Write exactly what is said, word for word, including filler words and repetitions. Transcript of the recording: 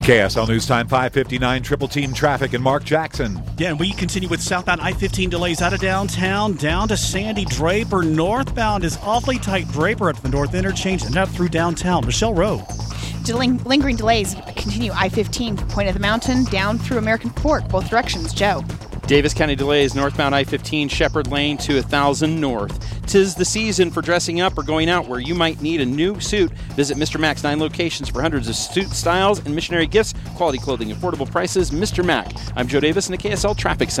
K S L News Time five fifty-nine, Triple Team Traffic and Mark Jackson. Yeah, and we continue with southbound I fifteen delays out of downtown down to Sandy Draper. Northbound is awfully tight. Draper at the north interchange and up through downtown. Michelle Rowe. Deling- lingering delays continue I fifteen from Point of the Mountain down through American Fork, both directions. Joe. Davis County delays northbound I fifteen Shepherd Lane to one thousand North. Tis the season for dressing up or going out where you might need a new suit. Visit Mister Mac's nine locations for hundreds of suit styles and missionary gifts, quality clothing, affordable prices. Mister Mac. I'm Joe Davis in the K S L Traffic Center.